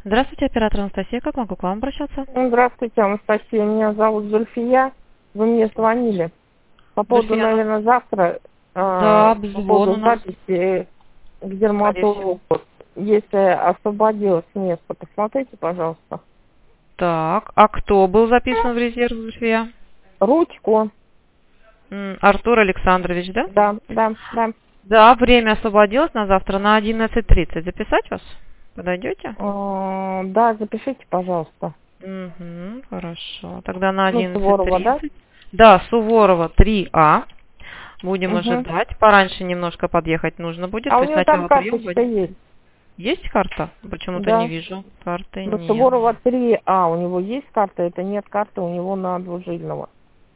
Здравствуйте, оператор Анастасия. Как могу к вам обращаться? Здравствуйте, Анастасия. Меня зовут Зульфия. Вы мне звонили по поводу, Зульфия, наверное, завтра, да, по обзвон у поводу нас, записи к скорее всего. дерматологу. Если освободилось место, посмотрите, пожалуйста. Так, а кто был записан в резерв, Зульфия? Ручку. Артур Александрович, да? Да. Да, время освободилось на завтра на 11:30. Записать вас? Подойдете? Да, запишите, пожалуйста. Угу, хорошо. Тогда на Ну, Суворова, да? 11:30. Да, Суворова 3А. Будем Угу. ожидать. Пораньше немножко подъехать нужно будет. А То у есть нее там сначала прием карточка будет. есть. Есть карта? Почему-то не Да. вижу. Карты Но нет. Суворова 3А. У него есть карта, это нет карты у него на двужильного.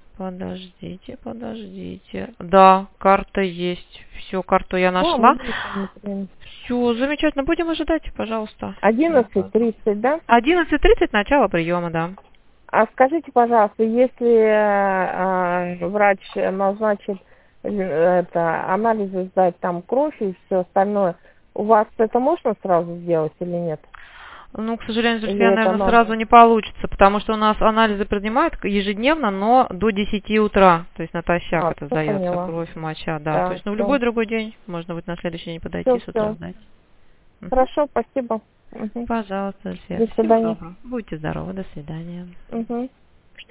Подождите. Да, карта есть. Все, карту я Да, мы нашла. посмотрим. Все, замечательно. Будем ожидать, пожалуйста. 11:30, да? 11:30 начало приема, да. А скажите, пожалуйста, если врач назначит анализы сдать, там кровь и все остальное, у вас это можно сразу сделать или нет? Ну, к сожалению, Или Зульфия, это наверное, надо? сразу не получится, потому что у нас анализы принимают ежедневно, но до 10 утра. То есть натощак это Все сдается поняла. кровь, моча, да. То Да, есть, ну, в все. любой другой день, можно будет на следующий день подойти с утра Все. сдать. Мгм. Хорошо, спасибо. Мгм. Пожалуйста, Зульфия. До Всего свидания. доброго. Будьте здоровы, до свидания. Мгм.